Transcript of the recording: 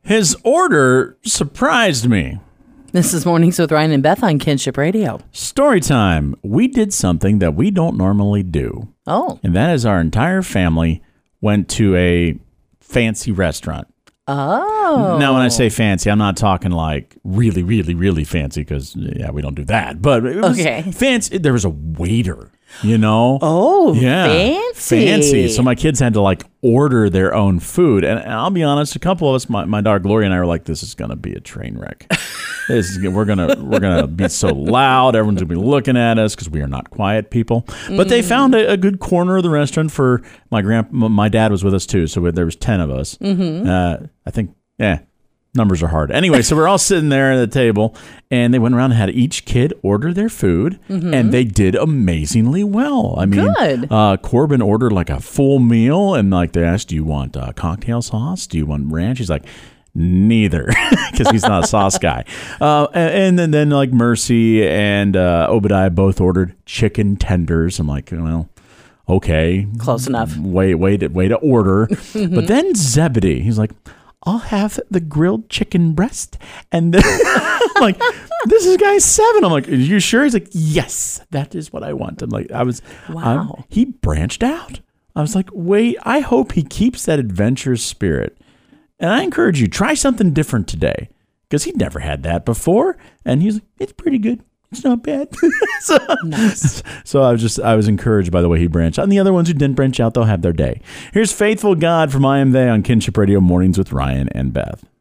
His order surprised me. This is Mornings with Ryan and Beth on Kinship Radio. Story time. We did something that we don't normally do. Oh. And that is our entire family went to a fancy restaurant. Oh. Now, when I say fancy, I'm not talking like really, really, really fancy because, we don't do that. But it was fancy. There was a waiter, Oh, yeah, fancy. So my kids had to like order their own food. And I'll be honest, a couple of us, my daughter Gloria and I were like, this is going to be a train wreck. We're gonna be so loud. Everyone's gonna be looking at us because we are not quiet people. But they found a good corner of the restaurant for my dad was with us too, so there was 10 of us. I think, numbers are hard. Anyway, so we're all sitting there at the table, and they went around and had each kid order their food, and they did amazingly well. I mean, good. Corbin ordered like a full meal, and like they asked, "Do you want cocktail sauce? Do you want ranch?" He's like, neither, because he's not a sauce guy. And then like Mercy and Obadiah both ordered chicken tenders. I'm like, well, okay, close enough. Way to order. But then Zebedee, he's like, I'll have the grilled chicken breast. And then I'm like, this is guy 7. I'm like, are you sure? He's like, yes, that is what I want. I'm like, wow. He branched out. I was like, wait, I hope he keeps that adventurous spirit. And I encourage you, try something different today, because he'd never had that before. And he's like, it's pretty good. It's not bad. Nice. So I was encouraged by the way he branched out. And the other ones who didn't branch out, they'll have their day. Here's Faithful God from I Am They on Kinship Radio, Mornings with Ryan and Beth.